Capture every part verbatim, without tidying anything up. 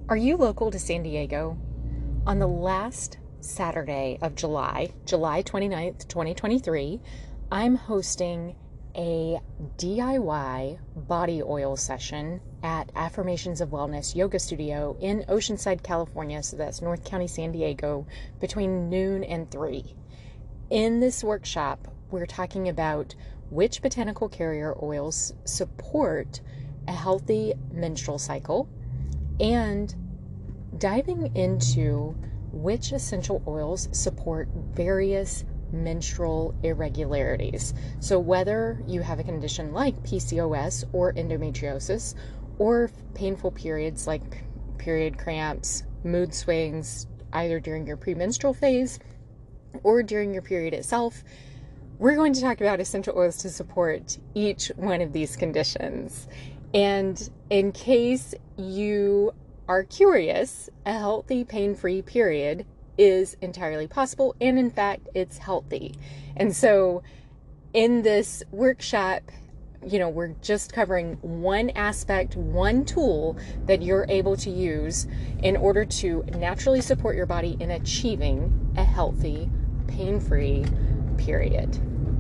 Are you local to San Diego? On the last Saturday of July, July twenty-ninth, twenty twenty-three, I'm hosting a D I Y body oil session at Affirmations of Wellness Yoga Studio in Oceanside, California. So that's North County, San Diego, between noon and three. In this workshop, we're talking about which botanical carrier oils support a healthy menstrual cycle and diving into which essential oils support various menstrual irregularities. So whether you have a condition like P C O S or endometriosis, or painful periods like period cramps, mood swings, either during your premenstrual phase or during your period itself, we're going to talk about essential oils to support each one of these conditions. And in case you are curious, a healthy, pain-free period is entirely possible, and in fact, it's healthy. And so in this workshop, you know, we're just covering one aspect, one tool that you're able to use in order to naturally support your body in achieving a healthy, pain-free period.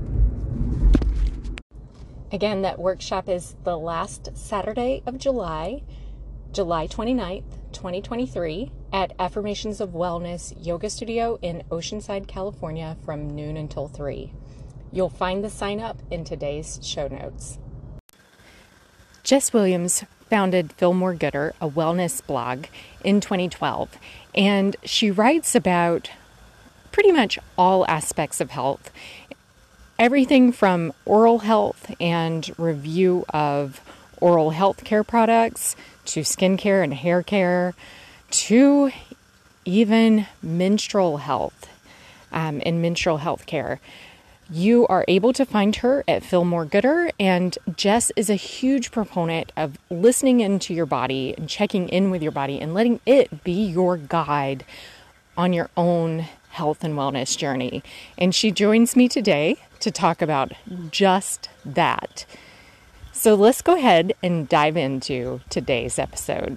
Again, that workshop is the last Saturday of July, July twenty-ninth, twenty twenty-three, at Affirmations of Wellness Yoga Studio in Oceanside, California, from noon until three. You'll find the sign up in today's show notes. Jess Williams founded Feel More Gooder, a wellness blog, in twenty twelve, and she writes about pretty much all aspects of health. Everything from oral health and review of oral health care products to skincare and hair care to even menstrual health um, and menstrual health care. You are able to find her at Feel More Gooder, and Jess is a huge proponent of listening into your body and checking in with your body and letting it be your guide on your own health and wellness journey. And she joins me today to talk about just that. So let's go ahead and dive into today's episode.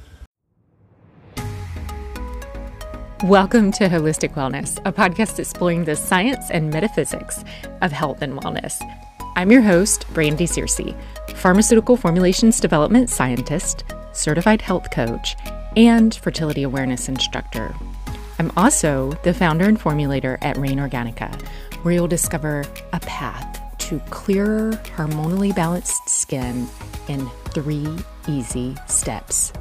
Welcome to Holistic Wellness, a podcast exploring the science and metaphysics of health and wellness. I'm your host, Brandy Searcy, pharmaceutical formulations development scientist, certified health coach, and fertility awareness instructor. I'm also the founder and formulator at Rain Organica, where you'll discover a path to clearer, hormonally balanced skin in three easy steps.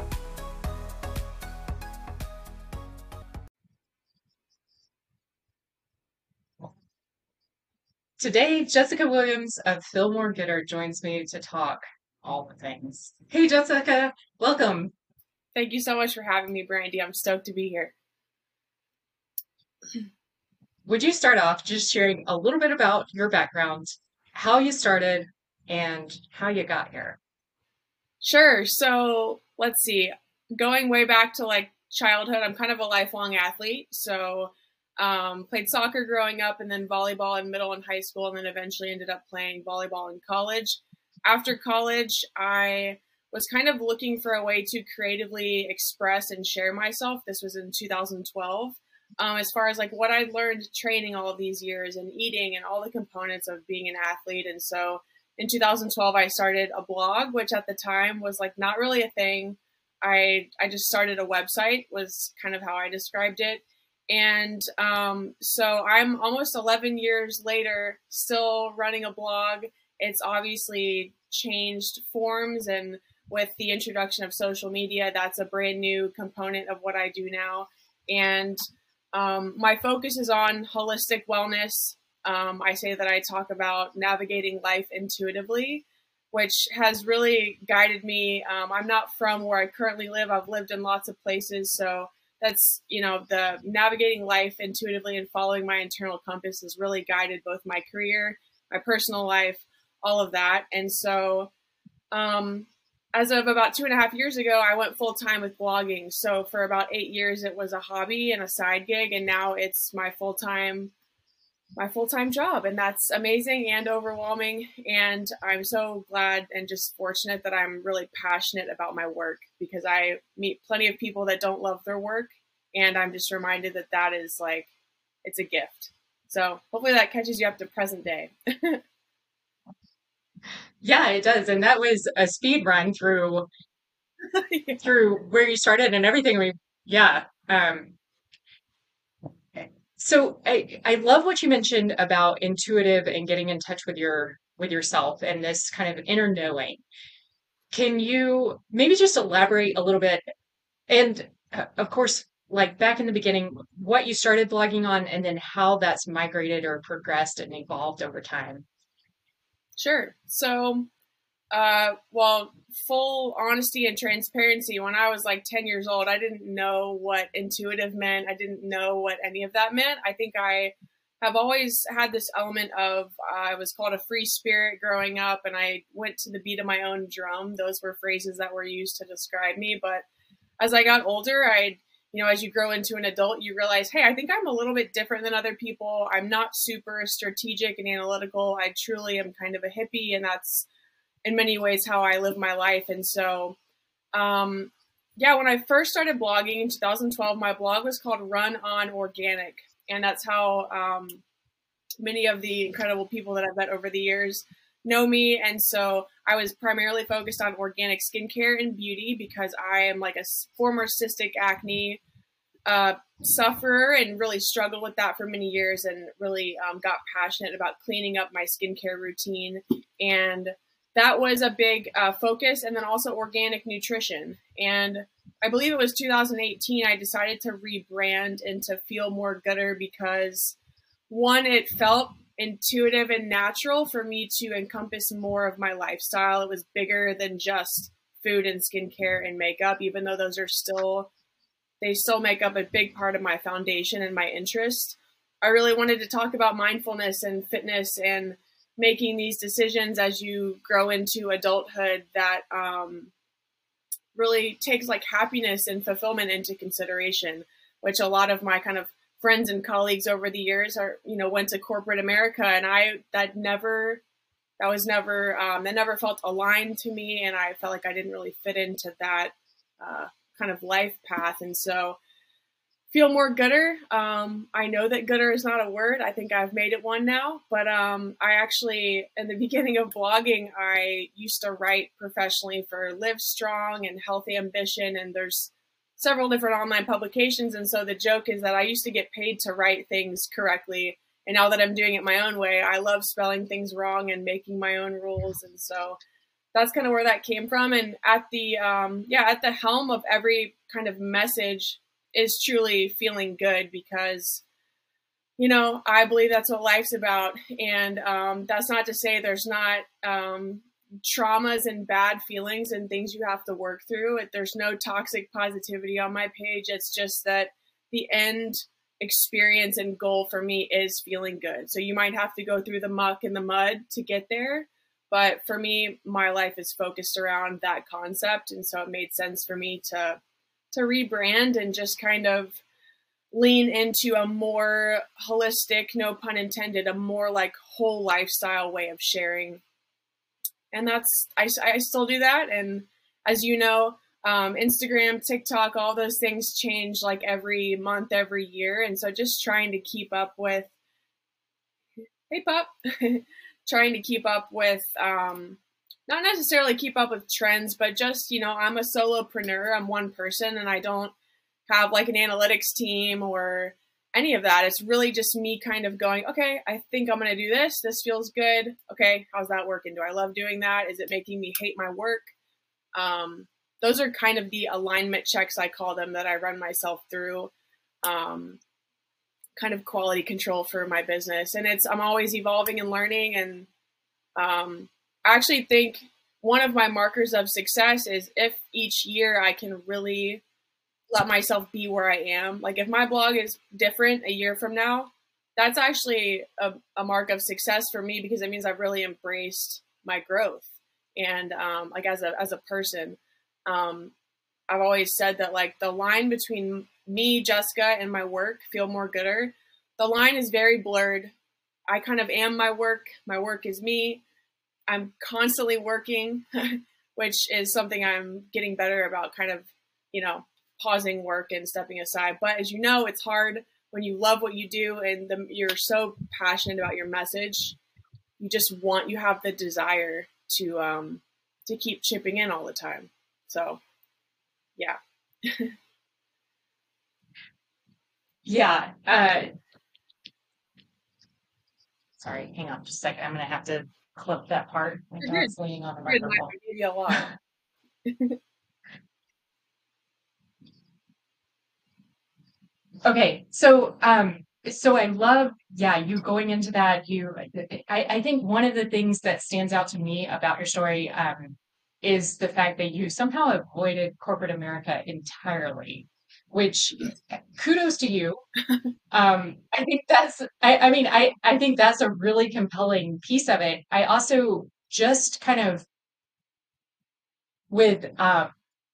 Today, Jessica Williams of Feel More Gooder joins me to talk all the things. Hey, Jessica, welcome. Thank you so much for having me, Brandy. I'm stoked to be here. Would you start off just sharing a little bit about your background, how you started, and how you got here? Sure. So let's see. Going way back to like childhood, I'm kind of a lifelong athlete. So um, played soccer growing up, and then volleyball in middle and high school, and then eventually ended up playing volleyball in college. After college, I was kind of looking for a way to creatively express and share myself. This was in two thousand twelve. Um, as far as like what I learned training all of these years and eating and all the components of being an athlete. And so in two thousand twelve, I started a blog, which at the time was like not really a thing. I I just started a website, was kind of how I described it. And um, so I'm almost eleven years later, still running a blog. It's obviously changed forms, and with the introduction of social media, that's a brand new component of what I do now. And Um, my focus is on holistic wellness. Um, I say that I talk about navigating life intuitively, which has really guided me. Um, I'm not from where I currently live. I've lived in lots of places. So that's, you know, the navigating life intuitively and following my internal compass has really guided both my career, my personal life, all of that. And so, um, as of about two and a half years ago, I went full time with blogging. So for about eight years, it was a hobby and a side gig. And now it's my full time my full-time job, and that's amazing and overwhelming. And I'm so glad and just fortunate that I'm really passionate about my work, because I meet plenty of people that don't love their work, and I'm just reminded that that is like, it's a gift. So hopefully that catches you up to present day. Yeah, it does. And that was a speed run through Yeah. through where you started and everything. We yeah. Um so I I love what you mentioned about intuitive and getting in touch with your with yourself and this kind of inner knowing. Can you maybe just elaborate a little bit? And uh, of course, like back in the beginning, what you started blogging on and then how that's migrated or progressed and evolved over time. Sure. So, uh, well, full honesty and transparency, when I was like ten years old, I didn't know what intuitive meant. I didn't know what any of that meant. I think I have always had this element of, uh, I was called a free spirit growing up, and I went to the beat of my own drum. Those were phrases that were used to describe me. But as I got older, I, you know, as you grow into an adult, you realize, hey, I think I'm a little bit different than other people. I'm not super strategic and analytical. I truly am kind of a hippie, and that's in many ways how I live my life. And so, um, yeah, when I first started blogging in two thousand twelve, my blog was called Run On Organic. And that's how um, many of the incredible people that I've met over the years know me. And so I was primarily focused on organic skincare and beauty, because I am like a former cystic acne uh, sufferer and really struggled with that for many years, and really um, got passionate about cleaning up my skincare routine. And that was a big uh, focus. And then also organic nutrition. And I believe it was two thousand eighteen, I decided to rebrand into Feel More Gooder, because one, it felt intuitive and natural for me to encompass more of my lifestyle. It was bigger than just food and skincare and makeup, even though those are still, they still make up a big part of my foundation and my interest. I really wanted to talk about mindfulness and fitness and making these decisions as you grow into adulthood that um, really takes like happiness and fulfillment into consideration, which a lot of my kind of friends and colleagues over the years are, you know, went to corporate America, and I, that never, that was never, um, that never felt aligned to me. And I felt like I didn't really fit into that uh, kind of life path. And so Feel More Gooder. Um, I know that gooder is not a word. I think I've made it one now, but um, I actually, in the beginning of blogging, I used to write professionally for Live Strong and Health Ambition, and there's several different online publications. And so the joke is that I used to get paid to write things correctly. And now that I'm doing it my own way, I love spelling things wrong and making my own rules. And so that's kind of where that came from. And at the, um, yeah, at the helm of every kind of message is truly feeling good, because, you know, I believe that's what life's about. And um, that's not to say there's not um, traumas and bad feelings and things you have to work through. There's no toxic positivity on my page. It's just that the end experience and goal for me is feeling good. So you might have to go through the muck and the mud to get there. But for me, my life is focused around that concept. And so it made sense for me to to rebrand and just kind of lean into a more holistic, no pun intended, a more like whole lifestyle way of sharing. And that's, I, I still do that. And as you know, um, Instagram, TikTok, all those things change like every month, every year. And so just trying to keep up with, hey pup, trying to keep up with, um, not necessarily keep up with trends, but just, you know, I'm a solopreneur. I'm one person, and I don't have like an analytics team or any of that. It's really just me kind of going, okay, I think I'm going to do this. This feels good. Okay, how's that working? Do I love doing that? Is it making me hate my work? Um, those are kind of the alignment checks, I call them, that I run myself through, um, kind of quality control for my business. And it's, I'm always evolving and learning. And um, I actually think one of my markers of success is if each year I can really let myself be where I am. Like if my blog is different a year from now, that's actually a, a mark of success for me, because it means I've really embraced my growth. And um, like as a, as a person, um, I've always said that like the line between me, Jessica, and my work, Feel More Gooder, the line is very blurred. I kind of am my work. My work is me. I'm constantly working, which is something I'm getting better about, kind of, you know, pausing work and stepping aside. But as you know, it's hard when you love what you do and the, you're so passionate about your message. You just want, you have the desire to, um, to keep chipping in all the time. So, yeah. Yeah. Uh, sorry, hang on just a second. I'm going to have to clip that part. My dog's leaning on the microphone. I gave you a lot. Okay, so um, so I love, yeah, you going into that. You, I, I think one of the things that stands out to me about your story um, is the fact that you somehow avoided corporate America entirely, which kudos to you. Um, I think that's, I, I mean, I, I think that's a really compelling piece of it. I also just kind of with um,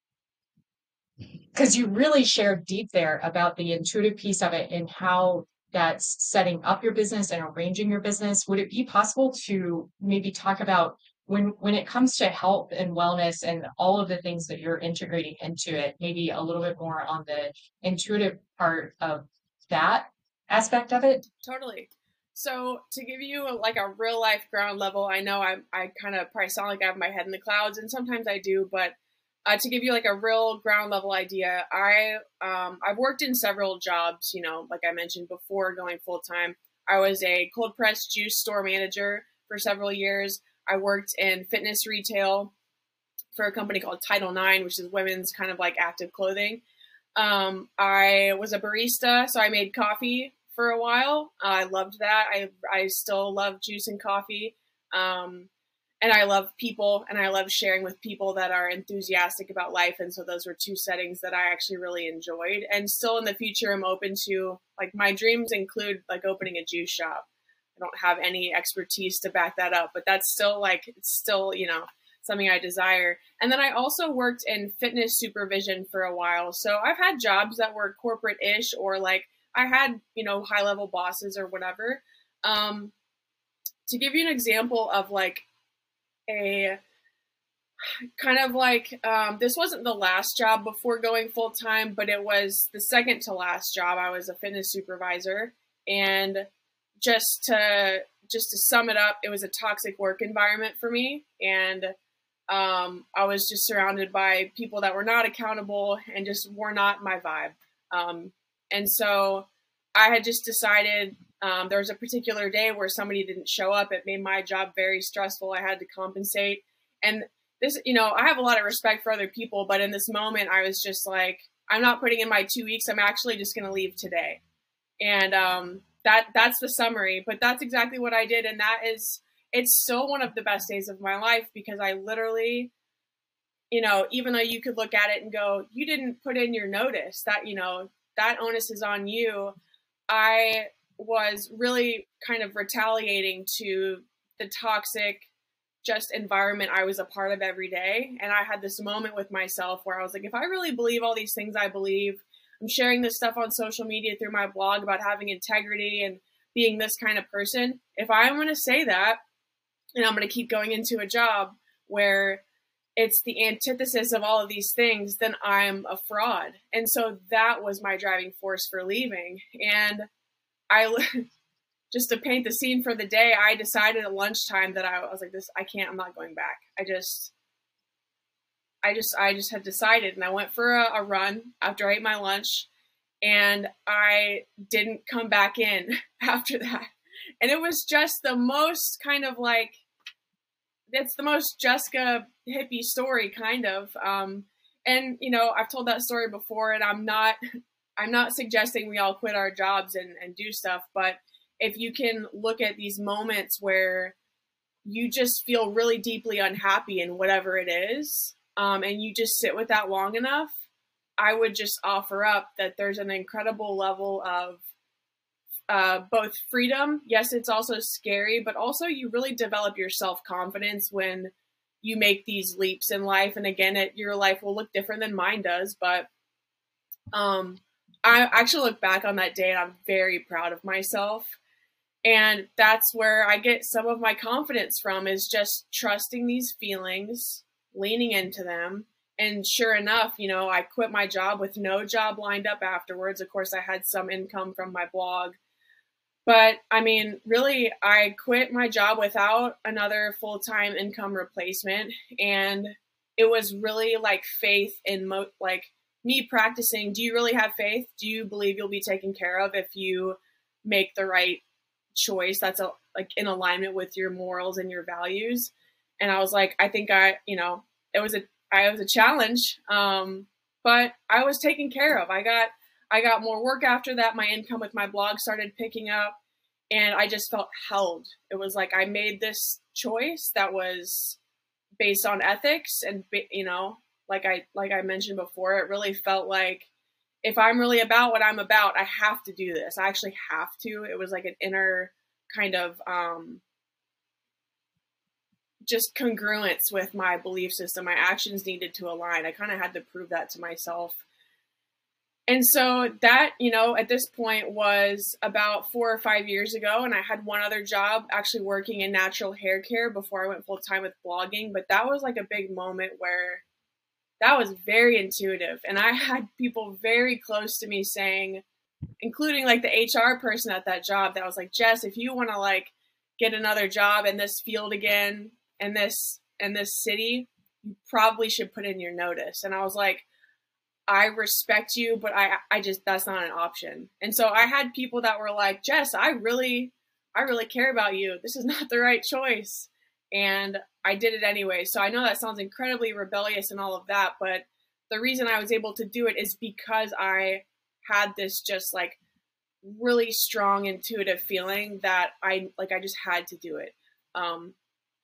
because you really shared deep there about the intuitive piece of it and how that's setting up your business and arranging your business. Would it be possible to maybe talk about when when it comes to health and wellness and all of the things that you're integrating into it, maybe a little bit more on the intuitive part of that aspect of it? Totally. So to give you a, like a real life ground level, I know I I kind of probably sound like I have my head in the clouds, and sometimes I do, but uh, to give you like a real ground level idea, I um, I've worked in several jobs. You know, like I mentioned before, going full time. I was a cold pressed juice store manager for several years. I worked in fitness retail for a company called Title Nine, which is women's kind of like active clothing. Um, I was a barista, so I made coffee for a while. Uh, I loved that. I I still love juice and coffee. Um, and I love people, and I love sharing with people that are enthusiastic about life. And so those were two settings that I actually really enjoyed. And still in the future, I'm open to, like, my dreams include like opening a juice shop. I don't have any expertise to back that up, but that's still like, it's still, you know, something I desire. And then I also worked in fitness supervision for a while. So I've had jobs that were corporate-ish, or like I had, you know, high-level bosses or whatever. Um, to give you an example of like a kind of like, um, this wasn't the last job before going full-time, but it was the second to last job. I was a fitness supervisor. And just to, just to sum it up, it was a toxic work environment for me. And Um, I was just surrounded by people that were not accountable and just were not my vibe. Um, and so I had just decided, um, there was a particular day where somebody didn't show up. It made my job very stressful. I had to compensate. And this, you know, I have a lot of respect for other people, but in this moment, I was just like, I'm not putting in my two weeks. I'm actually just going to leave today. And um, that that's the summary, but that's exactly what I did. And that is, it's still one of the best days of my life, because I literally, you know, even though you could look at it and go, you didn't put in your notice, that, you know, that onus is on you. I was really kind of retaliating to the toxic just environment I was a part of every day. And I had this moment with myself where I was like, if I really believe all these things I believe, I'm sharing this stuff on social media through my blog about having integrity and being this kind of person. If I'm going to say that, and I'm going to keep going into a job where it's the antithesis of all of these things, then I'm a fraud. And so that was my driving force for leaving. And I, just to paint the scene for the day, I decided at lunchtime that I, I was like, this, I can't, I'm not going back. I just, I just, I just had decided, and I went for a, a run after I ate my lunch, and I didn't come back in after that. And it was just the most kind of like, it's the most Jessica hippie story, kind of. Um, and, you know, I've told that story before, and I'm not, I'm not suggesting we all quit our jobs and, and do stuff. But if you can look at these moments where you just feel really deeply unhappy in whatever it is, um, and you just sit with that long enough, I would just offer up that there's an incredible level of Uh, both freedom. Yes, it's also scary, but also you really develop your self-confidence when you make these leaps in life. And again, it, your life will look different than mine does. But um, I actually look back on that day and I'm very proud of myself. And that's where I get some of my confidence from, is just trusting these feelings, leaning into them. And sure enough, you know, I quit my job with no job lined up afterwards. Of course, I had some income from my blog. But I mean, really, I quit my job without another full time income replacement. And it was really like faith in, mo- like me practicing. Do you really have faith? Do you believe you'll be taken care of if you make the right choice that's a, like in alignment with your morals and your values? And I was like, I think I, you know, it was a, I was a challenge, um, but I was taken care of. I got, I got more work after that. My income with my blog started picking up, and I just felt held. It was like I made this choice that was based on ethics, and you know, like I like I mentioned before, it really felt like if I'm really about what I'm about, I have to do this. I actually have to. It was like an inner kind of um, just congruence with my belief system. My actions needed to align. I kind of had to prove that to myself. And so that, you know, at this point was about four or five years ago. And I had one other job actually working in natural hair care before I went full time with blogging. But that was like a big moment where that was very intuitive. And I had people very close to me saying, including like the H R person at that job, that was like, Jess, if you want to like get another job in this field again, in this, in this city, you probably should put in your notice. And I was like, I respect you, but I, I just, that's not an option. And so I had people that were like, Jess, I really, I really care about you. This is not the right choice. And I did it anyway. So I know that sounds incredibly rebellious and all of that, but the reason I was able to do it is because I had this just like really strong intuitive feeling that I, like, I just had to do it. Um,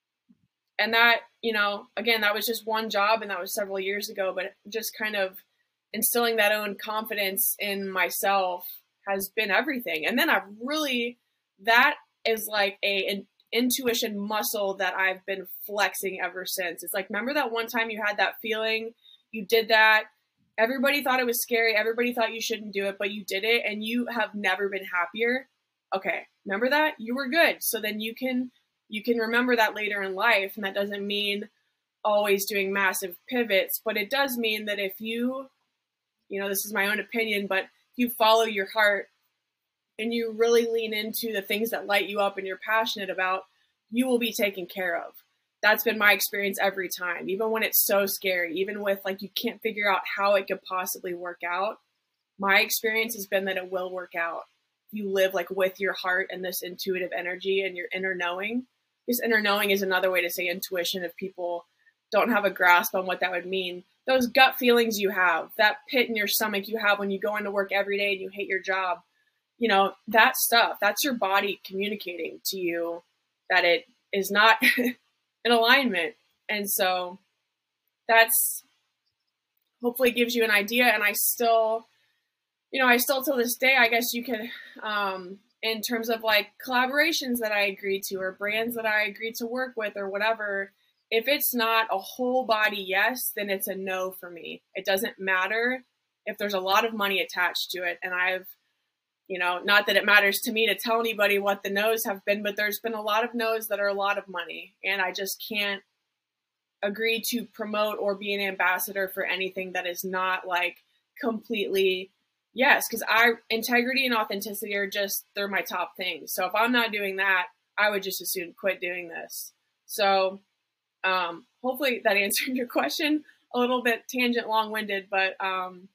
and that, you know, again, that was just one job and that was several years ago, but just kind of instilling that own confidence in myself has been everything. And then I've really, that is like a, an intuition muscle that I've been flexing ever since. It's like, remember that one time you had that feeling, you did that, everybody thought it was scary, everybody thought you shouldn't do it, but you did it and you have never been happier. Okay, remember that? You were good. So then you can, you can remember that later in life. And that doesn't mean always doing massive pivots, but it does mean that if you, you know, this is my own opinion, but if you follow your heart and you really lean into the things that light you up and you're passionate about, you will be taken care of. That's been my experience every time, even when it's so scary, even with like, you can't figure out how it could possibly work out. My experience has been that it will work out. You live like with your heart and this intuitive energy and your inner knowing. This inner knowing is another way to say intuition if people don't have a grasp on what that would mean. Those gut feelings you have, that pit in your stomach you have when you go into work every day and you hate your job, you know, that stuff, that's your body communicating to you that it is not in alignment. And so that's hopefully gives you an idea. And I still, you know, I still till this day, I guess you could, um, in terms of like collaborations that I agree to or brands that I agree to work with or whatever, if it's not a whole body yes, then it's a no for me. It doesn't matter if there's a lot of money attached to it. And I've, you know, not that it matters to me to tell anybody what the no's have been, but there's been a lot of no's that are a lot of money. And I just can't agree to promote or be an ambassador for anything that is not like completely yes. Because I, integrity and authenticity are just, they're my top things. So if I'm not doing that, I would just as soon quit doing this. So Um, hopefully that answered your question. A little bit tangent, long-winded, but um,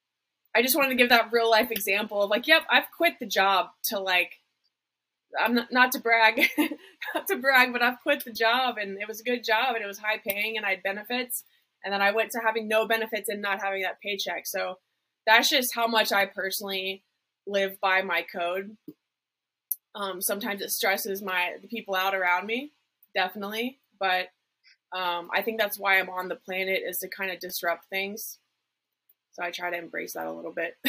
I just wanted to give that real life example of like, yep, I've quit the job to like, I'm not, not to brag, not to brag, but I've quit the job and it was a good job and it was high paying and I had benefits. And then I went to having no benefits and not having that paycheck. So that's just how much I personally live by my code. Um, sometimes it stresses my the people out around me, definitely, but Um, I think that's why I'm on the planet, is to kind of disrupt things. So I try to embrace that a little bit.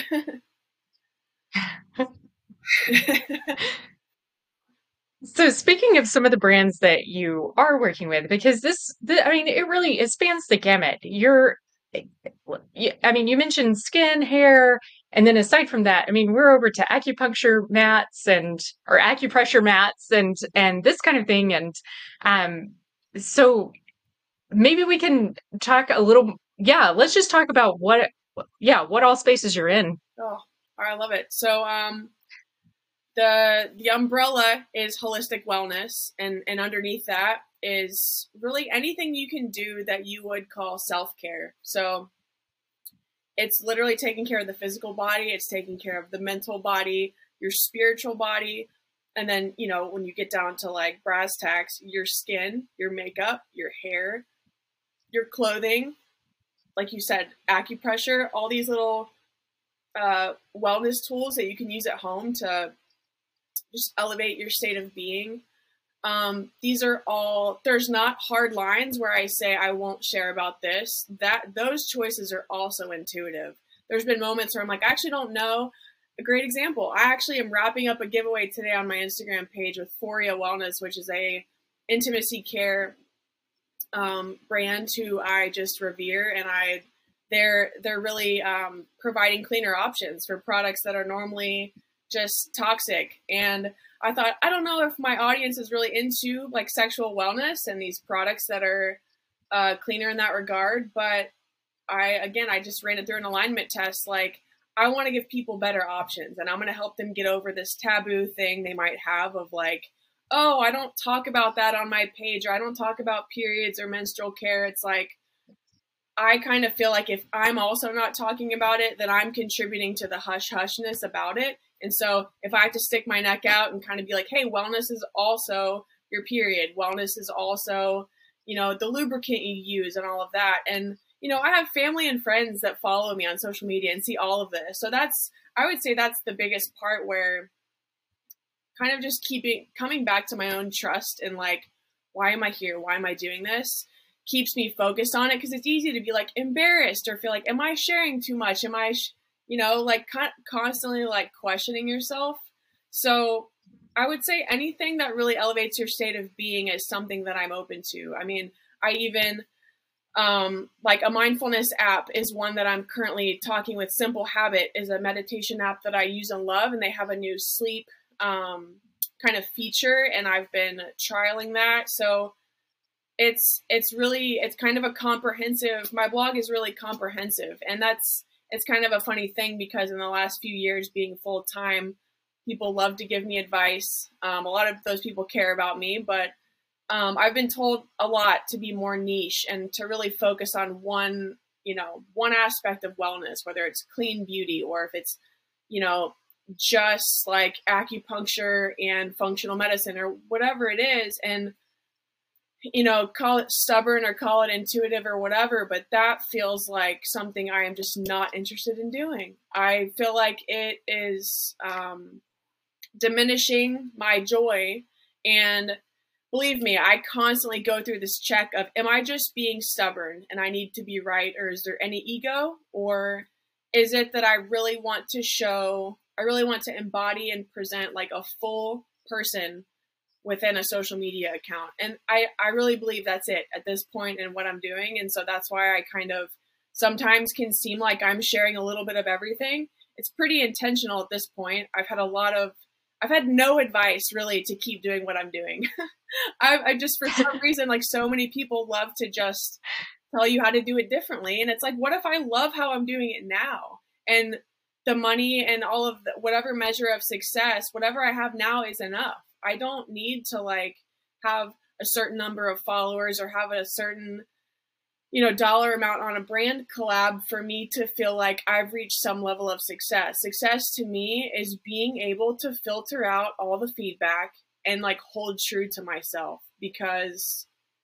So speaking of some of the brands that you are working with, because this, the, I mean, it really, it spans the gamut. You're, I mean, you mentioned skin, hair, And then aside from that, I mean, we're over to acupuncture mats and or acupressure mats and and this kind of thing. And um, so maybe we can talk a little. Yeah, let's just talk about what. Yeah, what all spaces you're in. Oh, I love it. So um, the the umbrella is holistic wellness, and and underneath that is really anything you can do that you would call self-care. So it's literally taking care of the physical body, it's taking care of the mental body, your spiritual body, and then, you know, when you get down to like brass tacks, your skin, your makeup, your hair, your clothing, like you said, acupressure, all these little uh, wellness tools that you can use at home to just elevate your state of being. Um, these are all, there's not hard lines where I say I won't share about this. That those choices are also intuitive. There's been moments where I'm like, I actually don't know. A great example, I actually am wrapping up a giveaway today on my Instagram page with Foria Wellness, which is a intimacy care um, brand who I just revere, and I they're they're really um, providing cleaner options for products that are normally just toxic. And I thought, I don't know if my audience is really into like sexual wellness and these products that are uh, cleaner in that regard. But I, again, I just ran it through an alignment test. Like, I want to give people better options, and I'm going to help them get over this taboo thing they might have of like, oh, I don't talk about that on my page, or I don't talk about periods or menstrual care. It's like, I kind of feel like if I'm also not talking about it, then I'm contributing to the hush hushness about it. And so if I have to stick my neck out and kind of be like, hey, wellness is also your period. Wellness is also, you know, the lubricant you use and all of that. And, you know, I have family and friends that follow me on social media and see all of this. So that's, I would say that's the biggest part, where kind of just keeping, coming back to my own trust and like, why am I here? Why am I doing this? Keeps me focused on it, because it's easy to be like embarrassed or feel like, am I sharing too much? Am I, sh-? you know, like con- constantly like questioning yourself. So I would say anything that really elevates your state of being is something that I'm open to. I mean, I even um, like a mindfulness app is one that I'm currently talking with. Simple Habit is a meditation app that I use and love, and they have a new sleep um, kind of feature, and I've been trialing that. So it's it's really, it's kind of a comprehensive, my blog is really comprehensive, and that's, it's kind of a funny thing because in the last few years being full time, people love to give me advice. Um, a lot of those people care about me, but um, I've been told a lot to be more niche and to really focus on one, you know, one aspect of wellness, whether it's clean beauty or if it's, you know, just like acupuncture and functional medicine or whatever it is. And you know, call it stubborn or call it intuitive or whatever, but that feels like something I am just not interested in doing. I feel like it is um, diminishing my joy. And believe me, I constantly go through this check of, am I just being stubborn and I need to be right? Or is there any ego? Or is it that I really want to show, I really want to embody and present like a full person within a social media account? And I, I really believe that's it at this point in what I'm doing. And so that's why I kind of sometimes can seem like I'm sharing a little bit of everything. It's pretty intentional at this point. I've had a lot of, I've had no advice really to keep doing what I'm doing. I, I just, for some reason, like so many people love to just tell you how to do it differently. And it's like, what if I love how I'm doing it now? And the money and all of the, whatever measure of success, whatever I have now is enough. I don't need to like have a certain number of followers or have a certain, you know, dollar amount on a brand collab for me to feel like I've reached some level of success. Success to me is being able to filter out all the feedback and like hold true to myself, because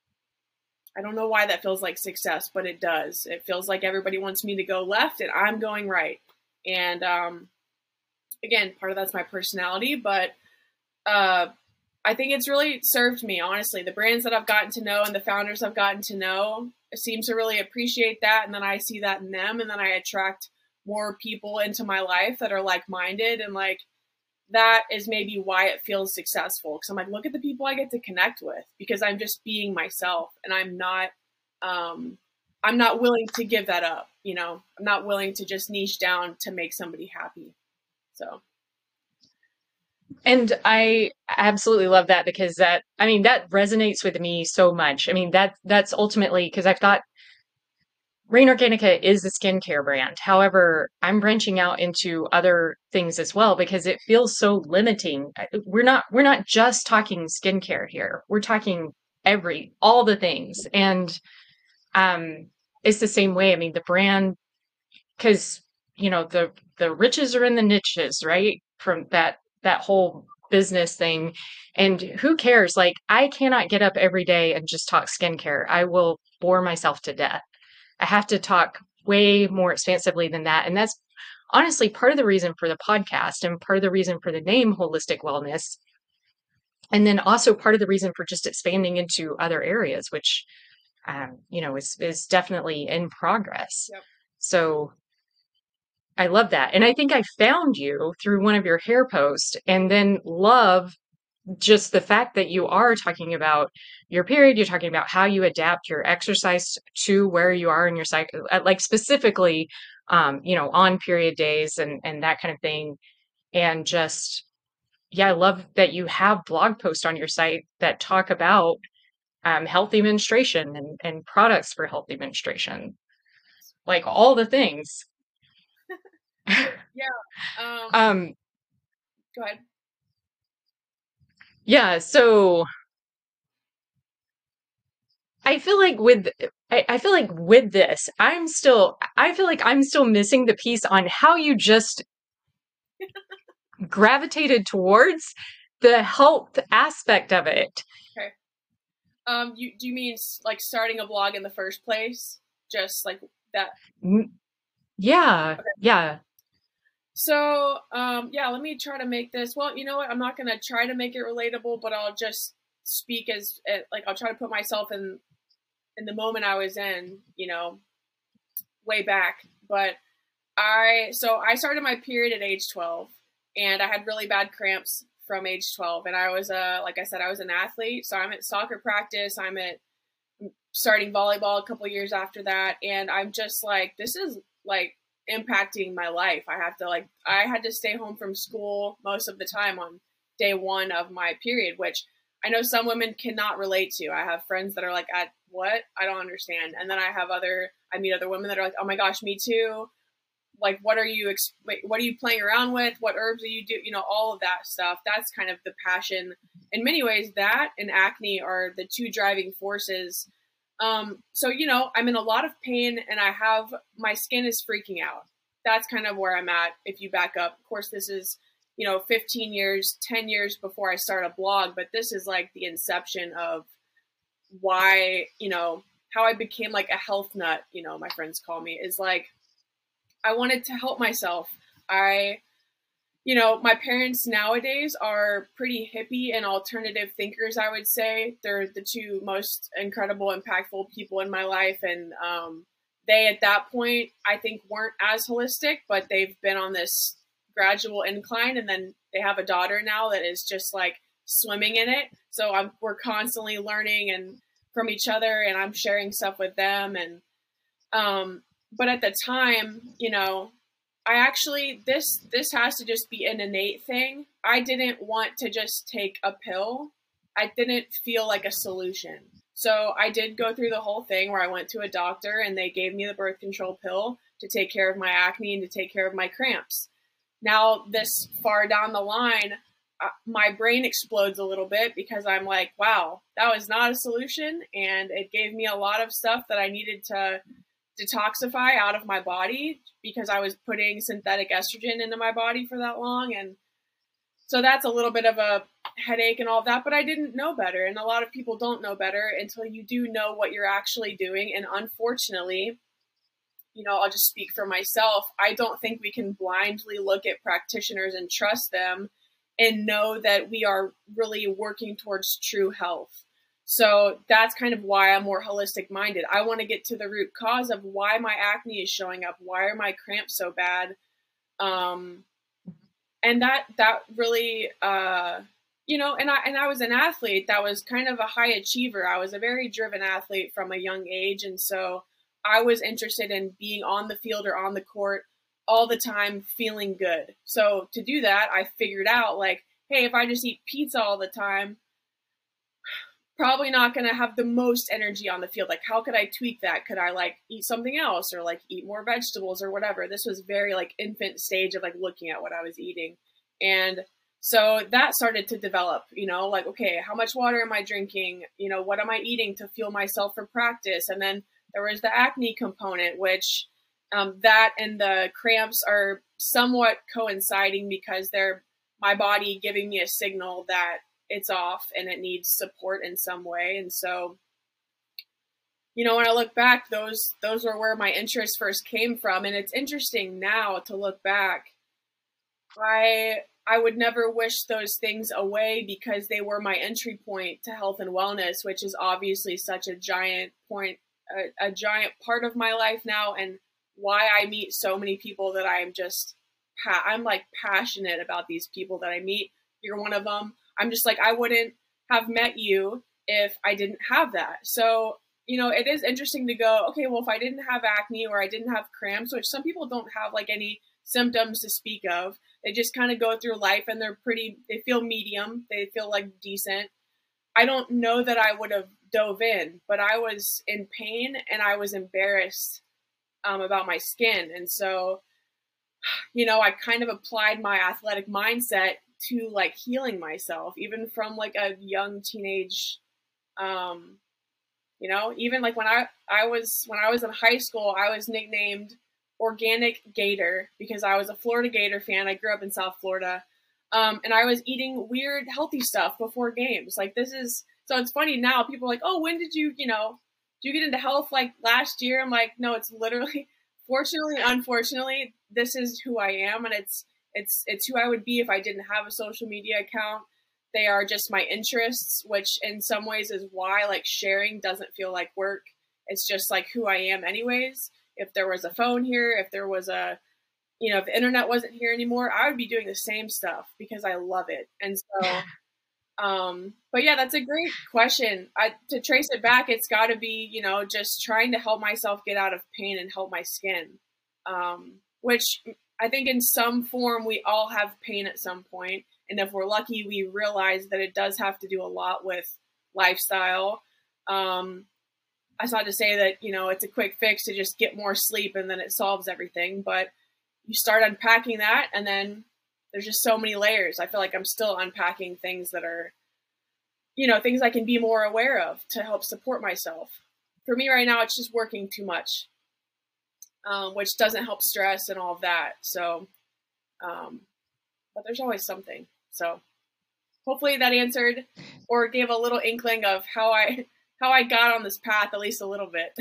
I don't know why that feels like success, but it does. It feels like everybody wants me to go left and I'm going right. And um, again, part of that's my personality, but Uh, I think it's really served me, honestly. The brands that I've gotten to know and the founders I've gotten to know seem to really appreciate that. And then I see that in them, and then I attract more people into my life that are like-minded. And like, that is maybe why it feels successful. Cause I'm like, look at the people I get to connect with, because I'm just being myself, and I'm not, um, I'm not willing to give that up. You know, I'm not willing to just niche down to make somebody happy. So. And I absolutely love that, because that, I mean, that resonates with me so much. I mean, that that's ultimately, because I've got Rain Organica is a skincare brand. However, I'm branching out into other things as well because it feels so limiting. I- We're not we're not just talking skincare here. We're talking every all the things. And um it's the same way. I mean, the brand, because you know, the the riches are in the niches, right? From that that whole business thing. And who cares? Like, I cannot get up every day and just talk skincare. I will bore myself to death. I have to talk way more expansively than that. And that's honestly part of the reason for the podcast and part of the reason for the name Holistic Wellness. And then also part of the reason for just expanding into other areas, which, um, you know, is, is definitely in progress. Yep. So I love that. And I think I found you through one of your hair posts, and then love just the fact that you are talking about your period, you're talking about how you adapt your exercise to where you are in your cycle, uh, like specifically, um, you know, on period days and and that kind of thing. And just, yeah, I love that you have blog posts on your site that talk about um, healthy menstruation and and products for healthy menstruation, like all the things. Yeah. Um, um, go ahead. yeah, so I feel like with I, I feel like with this, I'm still I feel like I'm still missing the piece on how you just gravitated towards the health aspect of it. Okay. Um, you do you mean like starting a blog in the first place? Just like that? Yeah, Okay. yeah. So, um, yeah, let me try to make this. Well, you know what? I'm not gonna try to make it relatable, but I'll just speak as like I'll try to put myself in in the moment I was in. You know, way back. But I so I started my period at age twelve, and I had really bad cramps from age twelve. And I was a like I said, I was an athlete, so I'm at soccer practice. I'm at starting volleyball a couple years after that, and I'm just like, this is like impacting my life. I have to like I had to stay home from school most of the time on day one of my period, which I know some women cannot relate to. I have friends that are like, at what? I don't understand. And then I have other I meet other women that are like, oh my gosh, me too. Like, what are you what are you playing around with? What herbs do you do? You know, all of that stuff. That's kind of the passion. In many ways, that and acne are the two driving forces. Um, so, you know, I'm in a lot of pain, and I have, my skin is freaking out. That's kind of where I'm at. If you back up, of course, this is, you know, fifteen years, ten years before I start a blog, but this is like the inception of why, you know, how I became like a health nut, you know, my friends call me, is like, I wanted to help myself. I, you know, my parents nowadays are pretty hippie and alternative thinkers, I would say. They're the two most incredible, impactful people in my life. And um, they, at that point, I think weren't as holistic, but they've been on this gradual incline. And then they have a daughter now that is just like swimming in it. So I'm, we're constantly learning and from each other, and I'm sharing stuff with them. And, um, but at the time, you know, I actually, this, this has to just be an innate thing. I didn't want to just take a pill. I didn't feel like a solution. So I did go through the whole thing where I went to a doctor and they gave me the birth control pill to take care of my acne and to take care of my cramps. Now, this far down the line, uh, my brain explodes a little bit because I'm like, wow, that was not a solution. And it gave me a lot of stuff that I needed to detoxify out of my body because I was putting synthetic estrogen into my body for that long. And so that's a little bit of a headache and all of that, but I didn't know better. And a lot of people don't know better until you do know what you're actually doing. And unfortunately, you know, I'll just speak for myself. I don't think we can blindly look at practitioners and trust them and know that we are really working towards true health. So that's kind of why I'm more holistic minded. I want to get to the root cause of why my acne is showing up. Why are my cramps so bad? Um, and that, that really, uh, you know, and I, and I was an athlete that was kind of a high achiever. I was a very driven athlete from a young age. And so I was interested in being on the field or on the court all the time, feeling good. So to do that, I figured out like, hey, if I just eat pizza all the time, probably not going to have the most energy on the field. Like, how could I tweak that? Could I like eat something else or like eat more vegetables or whatever? This was very like infant stage of like looking at what I was eating. And so that started to develop, you know, like, okay, how much water am I drinking? You know, what am I eating to fuel myself for practice? And then there was the acne component, which um, that and the cramps are somewhat coinciding because they're my body giving me a signal that it's off and it needs support in some way. And so, you know, when I look back, those those were where my interest first came from. And it's interesting now to look back. I I would never wish those things away because they were my entry point to health and wellness, which is obviously such a giant point, a, a giant part of my life now, and why I meet so many people that I'm just, I'm like passionate about these people that I meet. You're one of them. I'm just like, I wouldn't have met you if I didn't have that. So, you know, it is interesting to go, okay, well, if I didn't have acne or I didn't have cramps, which some people don't have like any symptoms to speak of, they just kind of go through life and they're pretty, they feel medium. They feel like decent. I don't know that I would have dove in, but I was in pain and I was embarrassed um, about my skin. And so, you know, I kind of applied my athletic mindset to like healing myself, even from like a young teenage, um, you know, even like when I, I was, when I was in high school, I was nicknamed Organic Gator because I was a Florida Gator fan. I grew up in South Florida. Um, and I was eating weird, healthy stuff before games. Like this is, so it's funny now, people are like, oh, when did you, you know, did you get into health like last year? I'm like, no, it's literally, fortunately, unfortunately, this is who I am. And it's, it's, it's who I would be if I didn't have a social media account. They are just my interests, which in some ways is why like sharing doesn't feel like work. It's just like who I am anyways. If there was a phone here, if there was a, you know, if the internet wasn't here anymore, I would be doing the same stuff because I love it. And so, um, but yeah, that's a great question. I, to trace it back, it's got to be, you know, just trying to help myself get out of pain and help my skin, um, which I think in some form we all have pain at some point. And if we're lucky, we realize that it does have to do a lot with lifestyle. Um, That's not to say that, you know, it's a quick fix to just get more sleep and then it solves everything. But you start unpacking that and then there's just so many layers. I feel like I'm still unpacking things that are, you know, things I can be more aware of to help support myself. For me right now, it's just working too much, um, which doesn't help stress and all of that. So, um, but there's always something. So hopefully that answered or gave a little inkling of how I... how I got on this path, at least a little bit.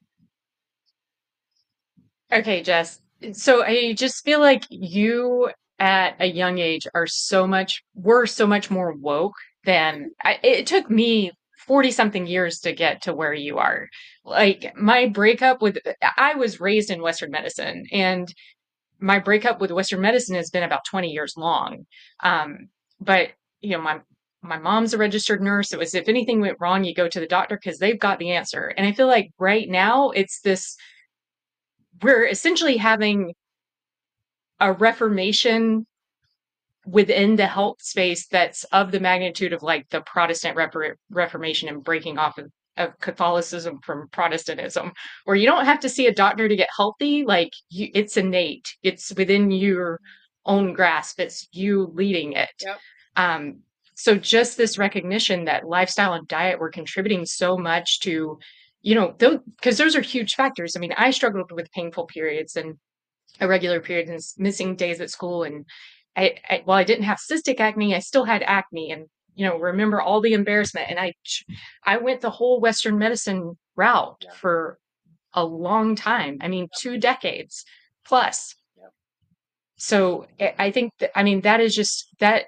Okay, Jess. So I just feel like you at a young age are so much, were so much more woke than I, it took me forty something years to get to where you are. Like my breakup with, I was raised in Western medicine and my breakup with Western medicine has been about twenty years long. Um, but you know, my my mom's a registered nurse. It was if anything went wrong, you go to the doctor because they've got the answer. And I feel like right now it's this, we're essentially having a reformation within the health space that's of the magnitude of like the Protestant Repor- Reformation and breaking off of, of Catholicism from Protestantism, where you don't have to see a doctor to get healthy. Like you, it's innate. It's within your own grasp. It's you leading it. Yep. Um, so just this recognition that lifestyle and diet were contributing so much to, you know, because those, those are huge factors. I mean, I struggled with painful periods and irregular periods and missing days at school. And I, I, while I didn't have cystic acne, I still had acne and, you know, remember all the embarrassment. And I, I went the whole Western medicine route Yeah. for a long time. I mean, two decades plus. Yep. So I think that, I mean, that is just that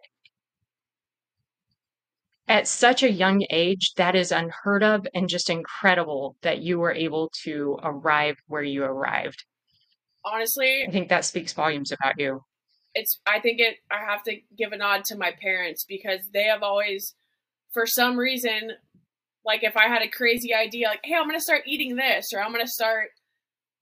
at such a young age, that is unheard of and just incredible that you were able to arrive where you arrived. Honestly, I think that speaks volumes about you. It's, I think it, I have to give a nod to my parents because they have always, for some reason, like if I had a crazy idea, like, hey, I'm going to start eating this, or I'm going to start,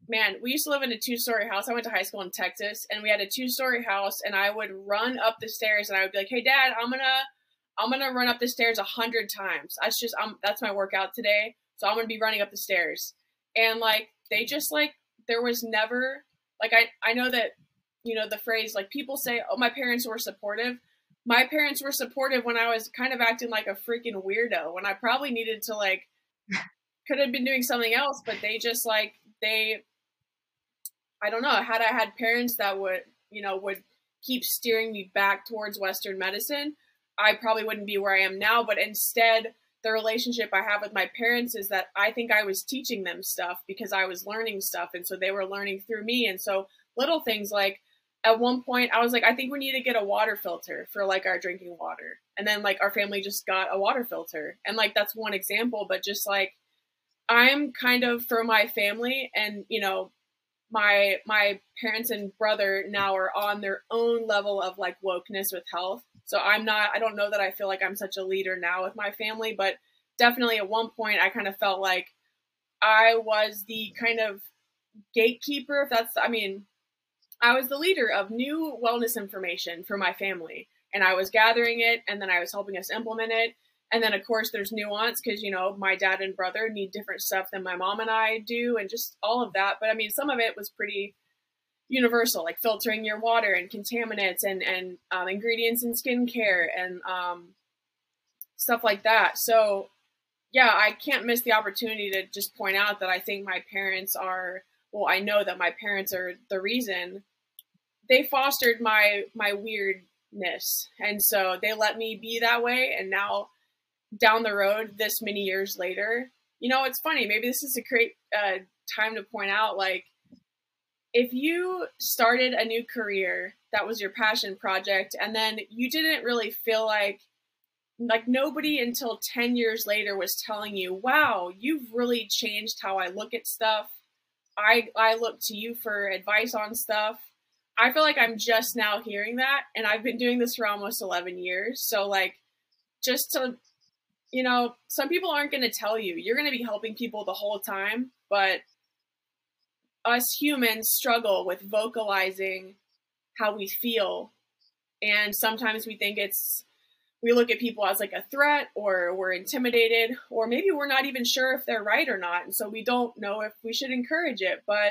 man, we used to live in a two-story house. I went to high school in Texas, and we had a two-story house, and I would run up the stairs, and I would be like, "Hey, Dad, I'm gonna, I'm gonna run up the stairs a hundred times. That's just, I'm, that's my workout today. So I'm gonna be running up the stairs." And like, they just like, there was never like, I, I know that, you know, the phrase like people say, "Oh, my parents were supportive." My parents were supportive when I was kind of acting like a freaking weirdo, when I probably needed to like, could have been doing something else, but they just like, they, I don't know, had I had parents that would, you know, would keep steering me back towards Western medicine, I probably wouldn't be where I am now. But instead, the relationship I have with my parents is that I think I was teaching them stuff because I was learning stuff. And so they were learning through me. And so little things like, at one point I was like, I think we need to get a water filter for like our drinking water. And then like our family just got a water filter. And like, that's one example, but just like, I'm kind of for my family, and, you know, my, my parents and brother now are on their own level of like wokeness with health. So I'm not, I don't know that I feel like I'm such a leader now with my family, but definitely at one point I kind of felt like I was the kind of gatekeeper, if that's, I mean, I was the leader of new wellness information for my family, and I was gathering it, and then I was helping us implement it. And then of course there's nuance because, you know, my dad and brother need different stuff than my mom and I do, and just all of that. But I mean, some of it was pretty universal, like filtering your water and contaminants and, and um, ingredients in skincare and um, stuff like that. So yeah, I can't miss the opportunity to just point out that I think my parents are, well, I know that my parents are the reason. They fostered my, my weirdness. And so they let me be that way. And now down the road, this many years later, you know, it's funny, maybe this is a great uh, time to point out, like, if you started a new career that was your passion project, and then you didn't really feel like, like nobody until ten years later was telling you, wow, you've really changed how I look at stuff. I, I look to you for advice on stuff. I feel like I'm just now hearing that, and I've been doing this for almost eleven years. So like, just to, you know, some people aren't going to tell you, you're going to be helping people the whole time, but us humans struggle with vocalizing how we feel. And sometimes we think it's, we look at people as like a threat, or we're intimidated, or maybe we're not even sure if they're right or not. And so we don't know if we should encourage it. But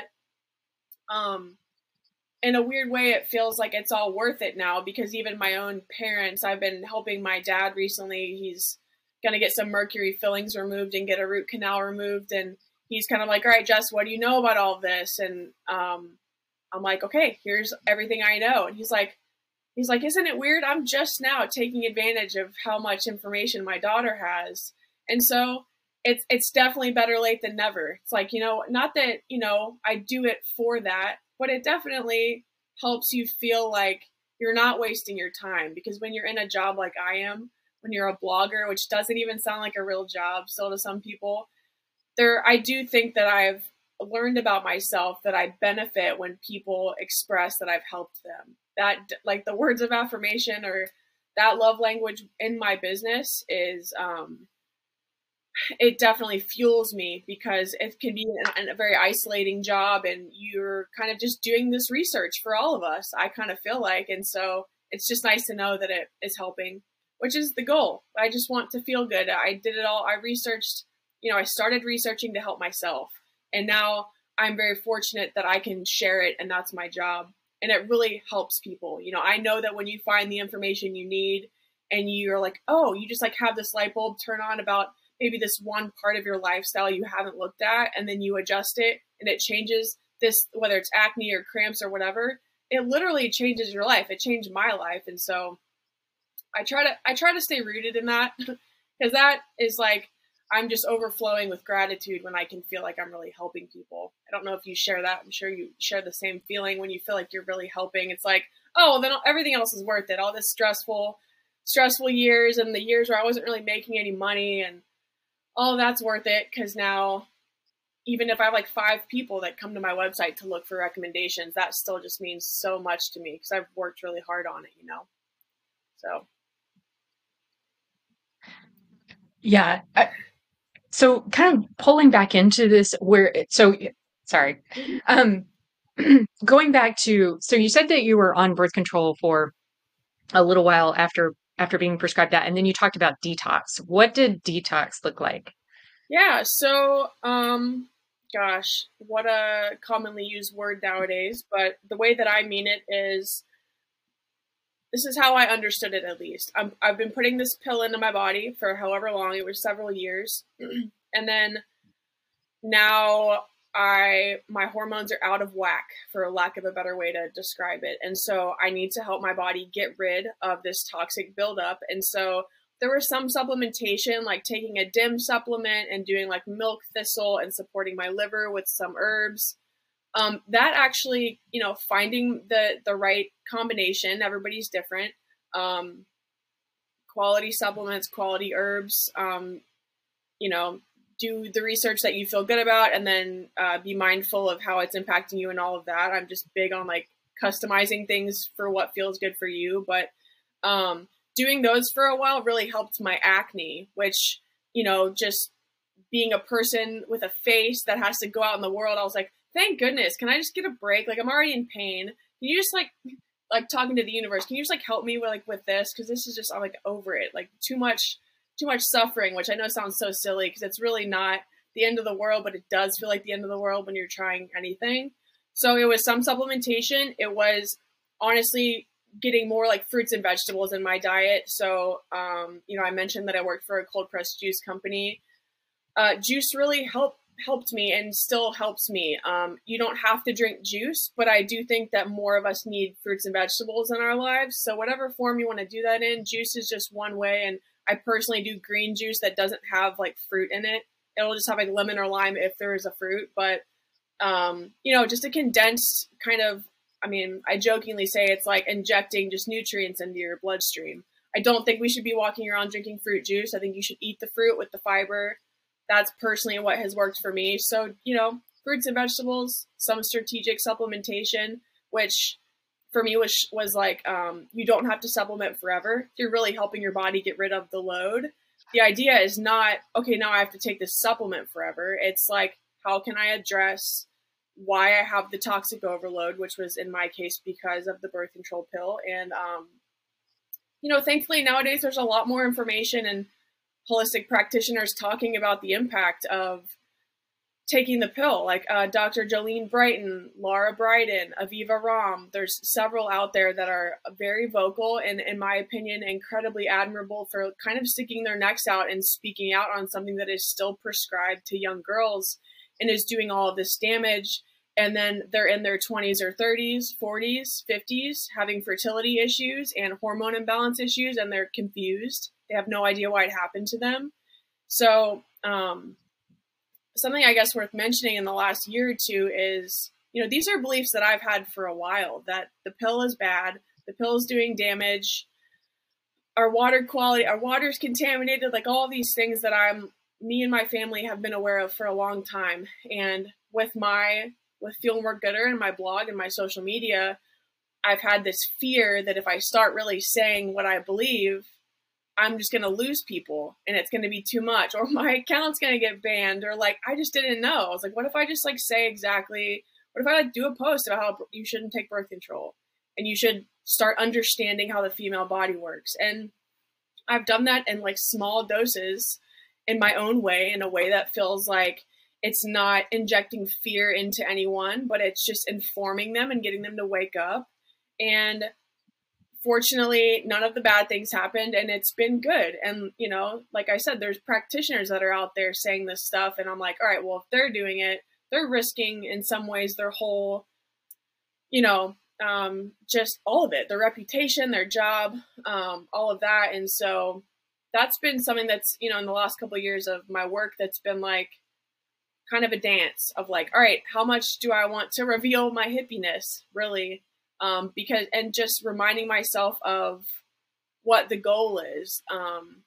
um, in a weird way, it feels like it's all worth it now, because even my own parents, I've been helping my dad recently. He's going to get some mercury fillings removed and get a root canal removed. And he's kind of like, all right, Jess, what do you know about all of this? And um, I'm like, okay, here's everything I know. And he's like, he's like, isn't it weird? I'm just now taking advantage of how much information my daughter has. And so it's, it's definitely better late than never. It's like, you know, not that, you know, I do it for that, but it definitely helps you feel like you're not wasting your time. Because when you're in a job like I am, when you're a blogger, which doesn't even sound like a real job still to some people, there, I do think that I've learned about myself that I benefit when people express that I've helped them. That, like, the words of affirmation or that love language in my business is, um, it definitely fuels me, because it can be a, a very isolating job, and you're kind of just doing this research for all of us, I kind of feel like. And so it's just nice to know that it is helping, which is the goal. I just want to feel good. I did it all. I researched, you know, I started researching to help myself, and now I'm very fortunate that I can share it, and that's my job. And it really helps people. You know, I know that when you find the information you need and you're like, oh, you just like have this light bulb turn on about maybe this one part of your lifestyle you haven't looked at, and then you adjust it and it changes this, whether it's acne or cramps or whatever, it literally changes your life. It changed my life. And so I try to, I try to stay rooted in that, because that is like, I'm just overflowing with gratitude when I can feel like I'm really helping people. I don't know if you share that. I'm sure you share the same feeling when you feel like you're really helping. It's like, oh, well, then everything else is worth it. All this stressful, stressful years, and the years where I wasn't really making any money, and all of that's worth it, because now, even if I have like five people that come to my website to look for recommendations, that still just means so much to me, because I've worked really hard on it, you know? So. Yeah. I, So kind of pulling back into this, where so Sorry. Um, going back to, so you said that you were on birth control for a little while after after being prescribed that, and then you talked about detox. What did detox look like? Yeah, so um gosh, what a commonly used word nowadays, but the way that I mean it is, this is how I understood it at least. I'm, I've been putting this pill into my body for however long, it was several years. And then now I my hormones are out of whack, for lack of a better way to describe it. And so I need to help my body get rid of this toxic buildup. And so there was some supplementation, like taking a D I M supplement and doing like milk thistle and supporting my liver with some herbs. Um, that actually, you know, finding the the right combination, everybody's different. Um, quality supplements, quality herbs, um, you know, do the research that you feel good about, and then uh, be mindful of how it's impacting you and all of that. I'm just big on like customizing things for what feels good for you. But um, doing those for a while really helped my acne, which, you know, just being a person with a face that has to go out in the world, I was like, thank goodness, can I just get a break? Like, I'm already in pain. Can you just like, like talking to the universe, can you just like help me with like with this? Cause this is just, I'm like over it. Like too much, too much suffering, which I know sounds so silly because it's really not the end of the world, but it does feel like the end of the world when you're trying anything. So it was some supplementation. It was honestly getting more like fruits and vegetables in my diet. So, um, you know, I mentioned that I worked for a cold pressed juice company. Uh, juice really helped helped me and still helps me. Um, you don't have to drink juice, but I do think that more of us need fruits and vegetables in our lives. So whatever form you want to do that in, juice is just one way. And I personally do green juice that doesn't have like fruit in it. It'll just have like lemon or lime if there is a fruit. But, um, you know, just a condensed kind of, I mean, I jokingly say it's like injecting just nutrients into your bloodstream. I don't think we should be walking around drinking fruit juice. I think you should eat the fruit with the fiber. That's personally what has worked for me. So, you know, fruits and vegetables, some strategic supplementation, which for me was, was like, um, you don't have to supplement forever. You're really helping your body get rid of the load. The idea is not, okay, now I have to take this supplement forever. It's like, how can I address why I have the toxic overload, which was in my case because of the birth control pill. And, um, you know, thankfully nowadays there's a lot more information and holistic practitioners talking about the impact of taking the pill, like uh, Doctor Jolene Brighton, Laura Brydon, Aviva Romm. There's several out there that are very vocal and, in my opinion, incredibly admirable for kind of sticking their necks out and speaking out on something that is still prescribed to young girls and is doing all of this damage. And then they're in their twenties or thirties, forties, fifties, having fertility issues and hormone imbalance issues, and they're confused. They have no idea why it happened to them. So um, something I guess worth mentioning in the last year or two is, you know, these are beliefs that I've had for a while, that the pill is bad, the pill is doing damage, our water quality, our water is contaminated, like all these things that I'm, me and my family have been aware of for a long time. And with my, with Feel More Gooder and my blog and my social media, I've had this fear that if I start really saying what I believe, I'm just going to lose people and it's going to be too much, or my account's going to get banned, or like, I just didn't know. I was like, what if I just like say exactly, what if I like do a post about how you shouldn't take birth control and you should start understanding how the female body works? And I've done that in like small doses in my own way, in a way that feels like it's not injecting fear into anyone, but it's just informing them and getting them to wake up. And fortunately, none of the bad things happened and it's been good. And, you know, like I said, there's practitioners that are out there saying this stuff. And I'm like, all right, well, if they're doing it, they're risking in some ways their whole, you know, um, just all of it, their reputation, their job, um, all of that. And so that's been something that's, you know, in the last couple of years of my work, that's been like kind of a dance of like, all right, how much do I want to reveal my hippiness, really? Um, because, and just reminding myself of what the goal is. Um,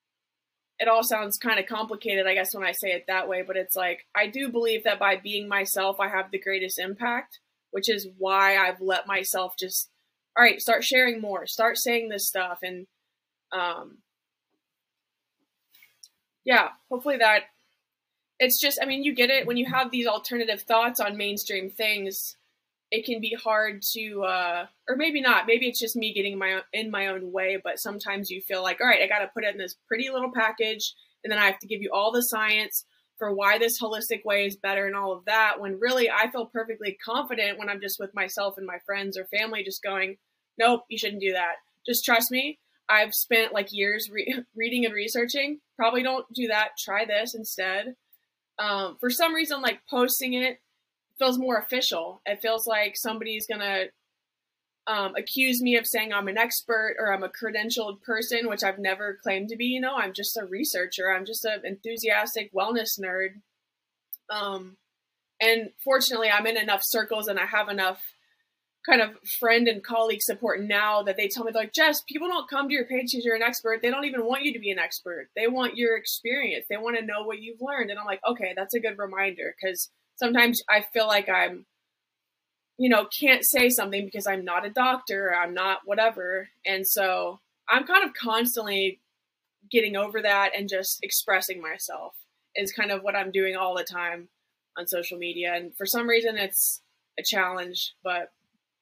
it all sounds kind of complicated, I guess, when I say it that way, but it's like, I do believe that by being myself, I have the greatest impact, which is why I've let myself just, all right, start sharing more, start saying this stuff. And, um, yeah, hopefully that it's just, I mean, you get it when you have these alternative thoughts on mainstream things. It can be hard to, uh, or maybe not. Maybe it's just me getting my in my own way. But sometimes you feel like, all right, I got to put it in this pretty little package, and then I have to give you all the science for why this holistic way is better and all of that. When really, I feel perfectly confident when I'm just with myself and my friends or family, just going, nope, you shouldn't do that. Just trust me. I've spent like years re- reading and researching. Probably don't do that. Try this instead. Um, for some reason, like posting it feels more official. It feels like somebody's going to um, accuse me of saying I'm an expert or I'm a credentialed person, which I've never claimed to be. You know, I'm just a researcher. I'm just an enthusiastic wellness nerd. Um, and fortunately, I'm in enough circles and I have enough kind of friend and colleague support now that they tell me, like, Jess, people don't come to your page because you're an expert. They don't even want you to be an expert. They want your experience. They want to know what you've learned. And I'm like, okay, that's a good reminder, because sometimes I feel like I'm, you know, can't say something because I'm not a doctor or I'm not whatever. And so I'm kind of constantly getting over that and just expressing myself is kind of what I'm doing all the time on social media. And for some reason it's a challenge, but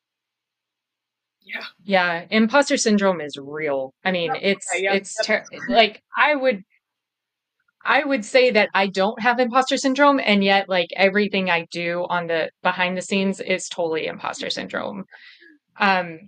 yeah. Yeah. Imposter syndrome is real. I mean, Yep. it's, Okay, yep, it's yep. ter- like, I would, I would say that I don't have imposter syndrome, and yet like everything I do on the behind the scenes is totally imposter syndrome. Um,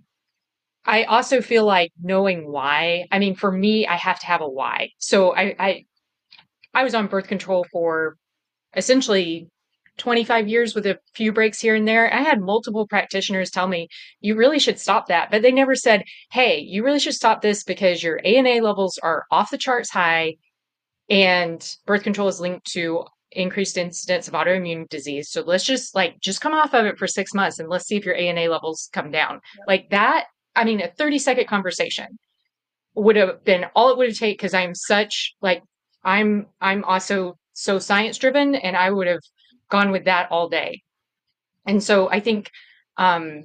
I also feel like knowing why, I mean, for me, I have to have a why. So I, I, I was on birth control for essentially twenty-five years with a few breaks here and there. I had multiple practitioners tell me, you really should stop that. But they never said, hey, you really should stop this because your A N A levels are off the charts high and birth control is linked to increased incidence of autoimmune disease. So let's just like, just come off of it for six months and let's see if your A N A levels come down. Yep. Like that, I mean, a thirty second conversation would have been all it would have taken, because I'm such like, I'm, I'm also so science driven, and I would have gone with that all day. And so I think, um,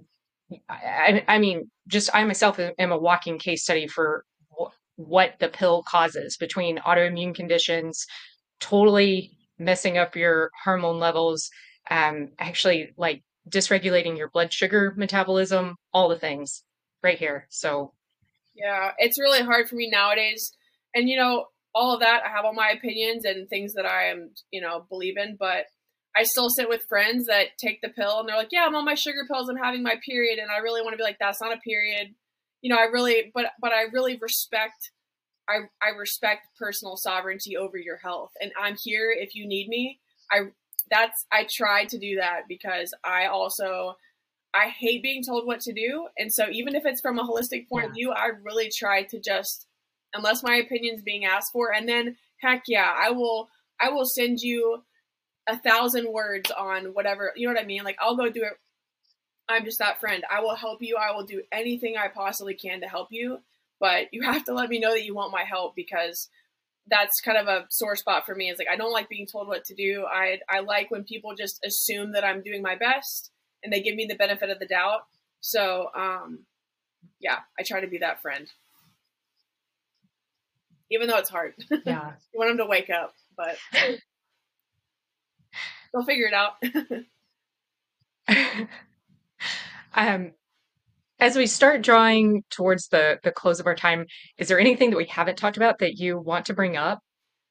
I, I mean, just I myself am a walking case study for wh- what the pill causes between autoimmune conditions, totally messing up your hormone levels, um, actually like dysregulating your blood sugar metabolism, all the things right here. So Yeah, it's really hard for me nowadays. And, you know, all of that, I have all my opinions and things that I am, you know, believe in, but I still sit with friends that take the pill and they're like, yeah, I'm on my sugar pills, I'm having my period. And I really want to be like, that's not a period. You know, I really, but, but I really respect, I, I respect personal sovereignty over your health. And I'm here if you need me. I, that's, I try to do that because I also, I hate being told what to do. And so even if it's from a holistic point yeah. of view, I really try to just, unless my opinion's being asked for, and then heck yeah, I will, I will send you a thousand words on whatever, you know what I mean? Like I'll go do it. I'm just that friend. I will help you. I will do anything I possibly can to help you, but you have to let me know that you want my help, because that's kind of a sore spot for me. It's like, I don't like being told what to do. I, I like when people just assume that I'm doing my best and they give me the benefit of the doubt. So, um, yeah, I try to be that friend, even though it's hard. Yeah. You want them to wake up, but they'll figure it out. um, as we start drawing towards the, the close of our time, is there anything that we haven't talked about that you want to bring up?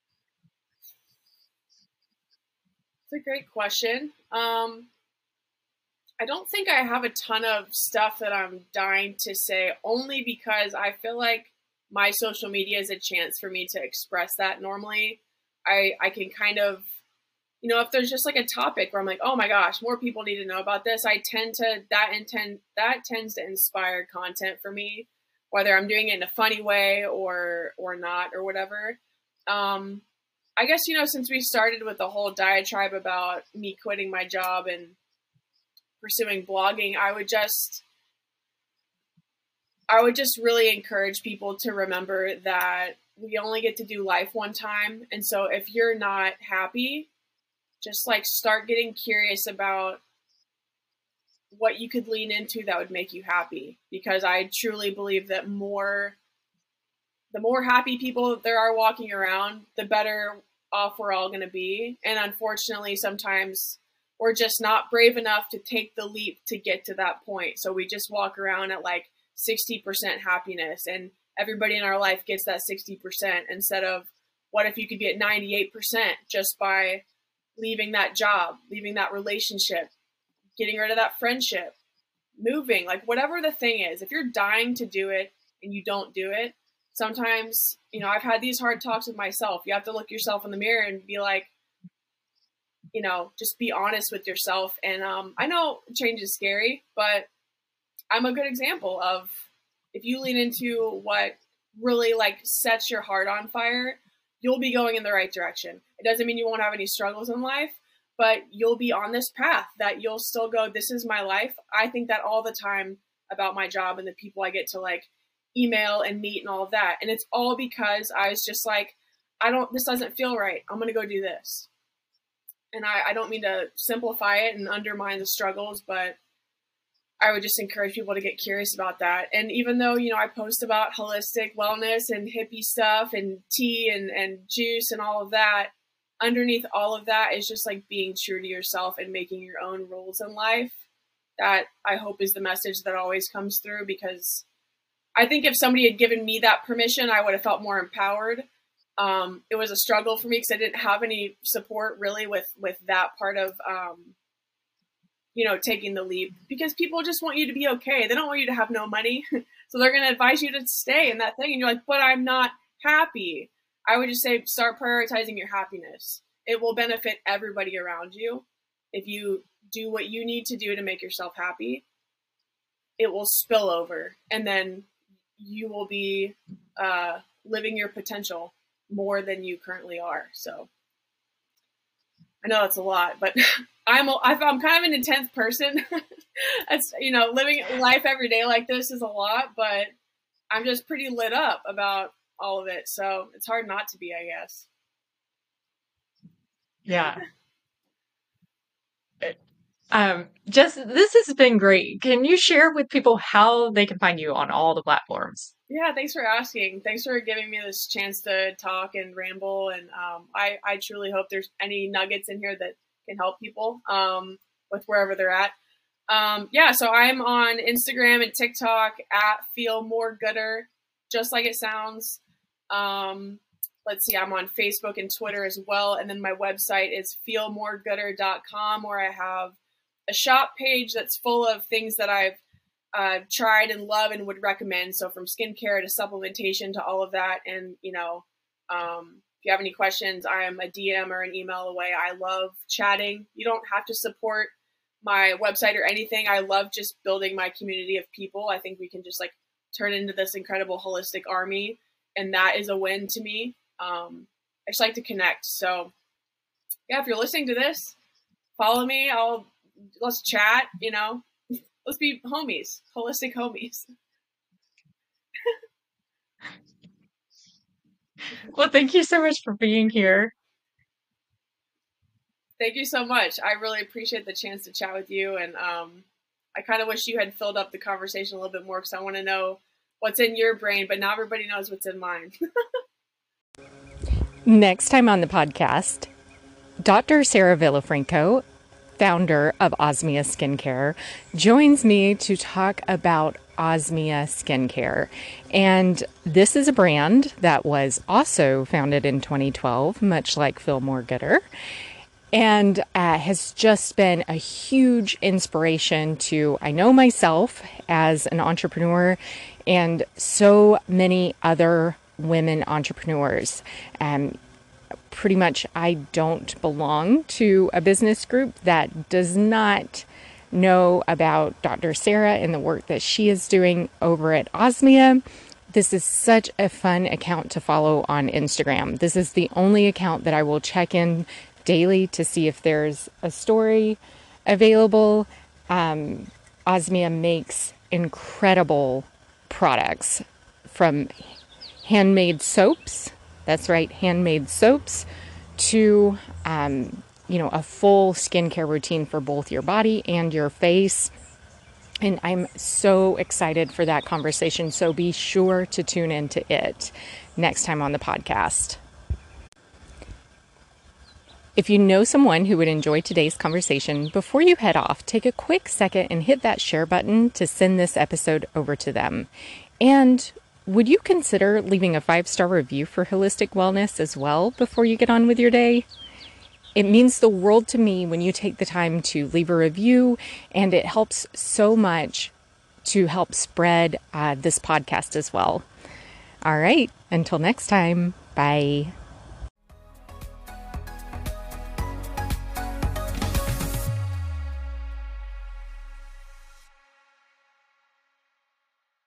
It's a great question. Um, I don't think I have a ton of stuff that I'm dying to say, only because I feel like my social media is a chance for me to express that normally. I, I can kind of, you know, if there's just like a topic where I'm like, oh my gosh, more people need to know about this, I tend to, that intend, that tends to inspire content for me, whether I'm doing it in a funny way or, or not, or whatever. Um, I guess, you know, since we started with the whole diatribe about me quitting my job and pursuing blogging, I would just, I would just really encourage people to remember that we only get to do life one time. And so if you're not happy, just like start getting curious about what you could lean into that would make you happy. Because I truly believe that more, the more happy people there are walking around, the better off we're all going to be. And unfortunately, sometimes we're just not brave enough to take the leap to get to that point. So we just walk around at like sixty percent happiness, and everybody in our life gets that sixty percent instead of what if you could get ninety-eight percent just by leaving that job, leaving that relationship, getting rid of that friendship, moving, like whatever the thing is. If you're dying to do it and you don't do it, sometimes, you know, I've had these hard talks with myself. You have to look yourself in the mirror and be like, you know, just be honest with yourself. And um, I know change is scary, but I'm a good example of if you lean into what really like sets your heart on fire, you'll be going in the right direction. It doesn't mean you won't have any struggles in life, but you'll be on this path that you'll still go, this is my life. I think that all the time about my job and the people I get to like email and meet and all of that. And it's all because I was just like, I don't, this doesn't feel right. I'm going to go do this. And I, I don't mean to simplify it and undermine the struggles, but I would just encourage people to get curious about that. And even though, you know, I post about holistic wellness and hippie stuff and tea and, and juice and all of that, underneath all of that is just like being true to yourself and making your own rules in life. That I hope is the message that always comes through, because I think if somebody had given me that permission, I would have felt more empowered. Um, it was a struggle for me because I didn't have any support really with, with that part of, um, you know, taking the leap, because people just want you to be okay. They don't want you to have no money. So they're going to advise you to stay in that thing. And you're like, but I'm not happy. I would just say, start prioritizing your happiness. It will benefit everybody around you. If you do what you need to do to make yourself happy, it will spill over. And then you will be uh, living your potential more than you currently are. So I know that's a lot, but I'm a, I'm kind of an intense person. That's, you know, living life every day like this is a lot, but I'm just pretty lit up about all of it. So it's hard not to be, I guess. Yeah. Um, Jess, this has been great. Can you share with people how they can find you on all the platforms? Yeah, thanks for asking. Thanks for giving me this chance to talk and ramble. And um, I, I truly hope there's any nuggets in here that can help people um, with wherever they're at. Um, yeah, so I'm on Instagram and TikTok at Feel More Gooder, just like it sounds. Um, let's see, I'm on Facebook and Twitter as well. And then my website is feel more gooder dot com, where I have a shop page that's full of things that I've uh, tried and love and would recommend. So from skincare to supplementation to all of that. And, you know, um, if you have any questions, I am a D M or an email away. I love chatting. You don't have to support my website or anything. I love just building my community of people. I think we can just like turn into this incredible holistic army. And that is a win to me. Um, I just like to connect. So yeah, if you're listening to this, follow me. I'll, let's chat, you know, let's be homies, holistic homies. Well, thank you so much for being here. Thank you so much. I really appreciate the chance to chat with you. And um, I kind of wish you had filled up the conversation a little bit more, because I want to know what's in your brain, but not everybody knows what's in mine. Next time on the podcast, Doctor Sarah Villafranco, founder of Osmia Skincare, joins me to talk about Osmia Skincare. And this is a brand that was also founded in twenty twelve, much like Feel More Gooder, and uh, has just been a huge inspiration to, I know, myself as an entrepreneur and so many other women entrepreneurs. Um, pretty much I don't belong to a business group that does not know about Doctor Sarah and the work that she is doing over at Osmia. This is such a fun account to follow on Instagram. This is the only account that I will check in daily to see if there's a story available. Um, Osmia makes incredible products, from handmade soaps, that's right, handmade soaps, to, um, you know, a full skincare routine for both your body and your face. And I'm so excited for that conversation. So be sure to tune into it next time on the podcast. If you know someone who would enjoy today's conversation, before you head off, take a quick second and hit that share button to send this episode over to them. And would you consider leaving a five-star review for Holistic Wellness as well before you get on with your day? It means the world to me when you take the time to leave a review, and it helps so much to help spread uh, this podcast as well. All right, until next time, bye.